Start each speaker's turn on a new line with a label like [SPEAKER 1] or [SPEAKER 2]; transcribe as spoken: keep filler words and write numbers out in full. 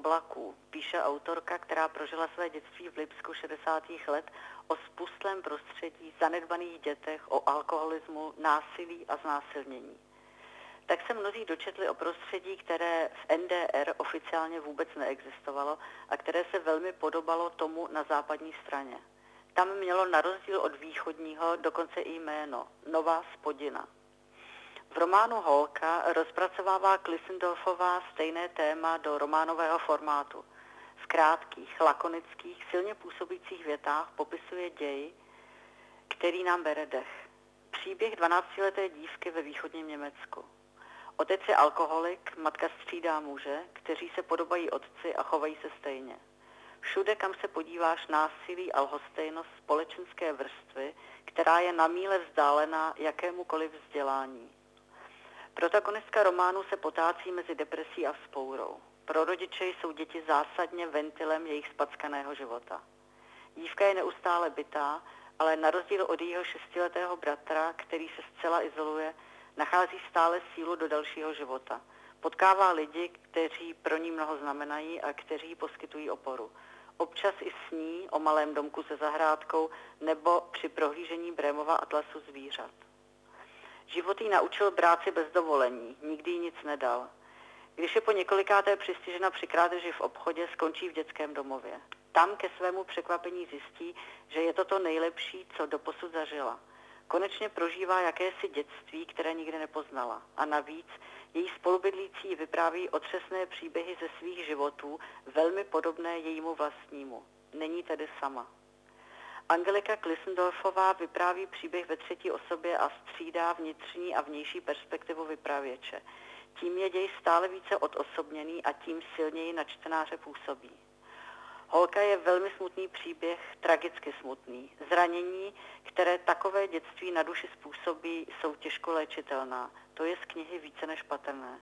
[SPEAKER 1] vlaků, píše autorka, která prožila své dětství v Lipsku šedesátých let, o spustlém prostředí, zanedbaných dětech, o alkoholismu, násilí a znásilnění. Tak se mnozí dočetli o prostředí, které v N D R oficiálně vůbec neexistovalo a které se velmi podobalo tomu na západní straně. Tam mělo na rozdíl od východního dokonce i jméno Nová Spodina. V románu Holka rozpracovává Klisendorfová stejné téma do románového formátu. V krátkých, lakonických, silně působících větách popisuje děj, který nám bere dech. Příběh dvanáctileté dívky ve východním Německu. Otec je alkoholik, matka střídá muže, kteří se podobají otci a chovají se stejně. Všude, kam se podíváš, násilí a lhostejnost společenské vrstvy, která je na míle vzdálená jakémukoliv vzdělání. Protagonistka románu se potácí mezi depresí a vzpourou. Pro rodiče jsou děti zásadně ventilem jejich spackaného života. Dívka je neustále bitá, ale na rozdíl od jejího šestiletého bratra, který se zcela izoluje, nachází stále sílu do dalšího života. Potkává lidi, kteří pro ní mnoho znamenají a kteří poskytují oporu. Občas i sní o malém domku se zahrádkou nebo při prohlížení Brémova atlasu zvířat. Život jí naučil brát si bez dovolení, nikdy jí nic nedal. Když je po několikáté přistižena při krádeži v obchodě, skončí v dětském domově. Tam ke svému překvapení zjistí, že je to to nejlepší, co doposud zažila. Konečně prožívá jakési dětství, které nikdy nepoznala. A navíc její spolubydlící vypráví otřesné příběhy ze svých životů, velmi podobné jejímu vlastnímu. Není tedy sama. Angelika Klisendorfová vypráví příběh ve třetí osobě a střídá vnitřní a vnější perspektivu vypravěče. Tím je děj stále více odosobněný a tím silněji na čtenáře působí. Holka je velmi smutný příběh, tragicky smutný. Zranění, které takové dětství na duši způsobí, jsou těžko léčitelná. To je z knihy více než patrné.